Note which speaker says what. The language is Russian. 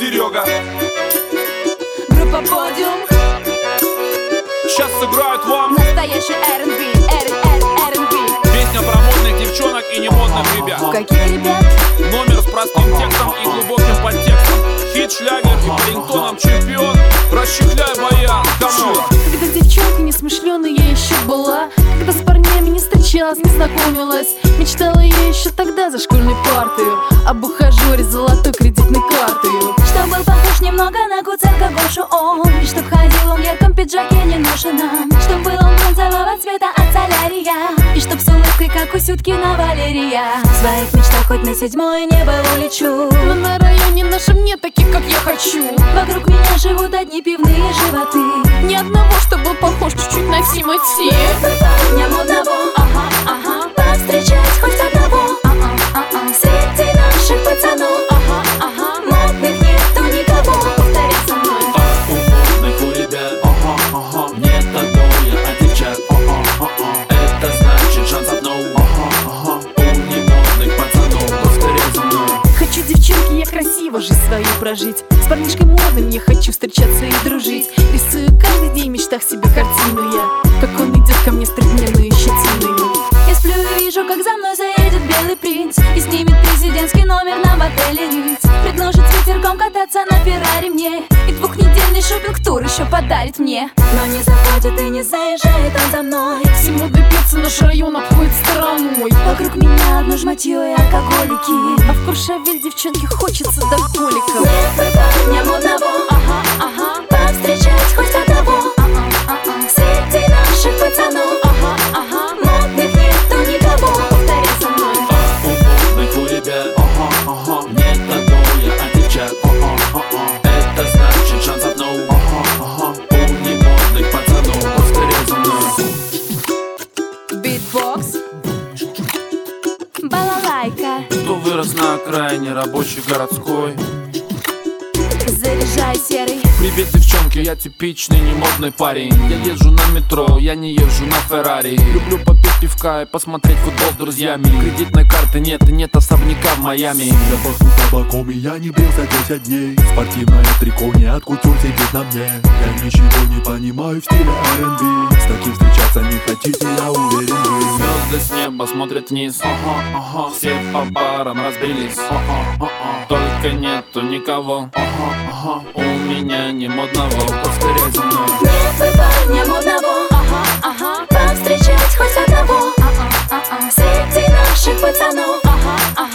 Speaker 1: Серега.
Speaker 2: Группа Подиум.
Speaker 1: Сейчас сыграют вам
Speaker 2: настоящий R&B.
Speaker 1: песня про модных девчонок и не модных ребят.
Speaker 2: Каких ребят?
Speaker 1: Номер с простым текстом и глубоким подтекстом. Хит, шлягер и по рингтонам чемпион. Расчехляй баян, кому?
Speaker 2: Когда девчонка несмышленая я еще была, когда с парнями не встречалась, не знакомилась, мечтала я еще тогда за школьной партою об ухажере с золотой кредитной картой.
Speaker 3: Чтоб был похож немного на Куценко Гошу он, и чтоб ходил он в ярком пиджаке неношенном, чтоб был он бронзового цвета от солярия, и чтоб с улыбкой, как у Сюткина Валерия. В своих мечтах хоть на седьмое небо улечу,
Speaker 2: но на районе нашем нет таких, как я хочу.
Speaker 3: Вокруг меня живут одни пивные животы,
Speaker 2: ни одного, что был похож чуть-чуть на Тимати.
Speaker 3: парня модного, ага, повстречать хоть одного, среди наших пацанов, модных нету никого. Повторяй со мной.
Speaker 4: У модных, у ребят, нет отбоя от девчат. Это значит шансов no. У немодных пацанов, повторяй за мной.
Speaker 2: Хочу, девчонки, я красиво жизнь свою прожить, с парнишкой модным я хочу встречаться и дружить. Рисую каждый день в мечтах себе картину я, как он идет ко мне с трехдневной щетиной.
Speaker 3: Я сплю и вижу, как за мной заедет белый принц и снимет президентский номер нам в отеле Риц. Предложит с ветерком кататься на Феррари мне, и двухнедельный шопинг-тур еще подарит мне. Но не заходит и не заезжает он за мной,
Speaker 2: Все модные певцы наш район обходит стороной.
Speaker 3: вокруг меня одно жматье и алкоголики,
Speaker 2: А в Куршавель девчонке хочется до коликов.
Speaker 3: нет парня модного, повстречать хоть одного, среди наших пацанов, модных нету никого. Повторяй со мной.
Speaker 4: У модных, у ребят, нет отбоя от девчат. Это значит шансов no. У немодных пацанов, повторяй за мной.
Speaker 2: Битбокс.
Speaker 3: Балалайка,
Speaker 1: Кто вырос на окраине рабочей городской.
Speaker 3: заряжай серый.
Speaker 1: Привет, девчонки, я типичный немодный парень. Я езжу на метро, я не езжу на Феррари. Люблю попить пивка и посмотреть футбол с друзьями. Кредитной карты нет и нет особняка в Майами.
Speaker 5: Я пахну табаком и я не брился 10 дней. Спортивное трико не от кутюр сидит на мне. Я ничего не понимаю в стиле R&B. С таким встречаться не хотите, я уверен вы.
Speaker 1: Звезды с неба смотрят вниз. Все по барам разбились. Только нету никого. У меня не модного. Повторяй за мной.
Speaker 3: Нет парня модного, повстречать хоть одного, среди наших пацанов,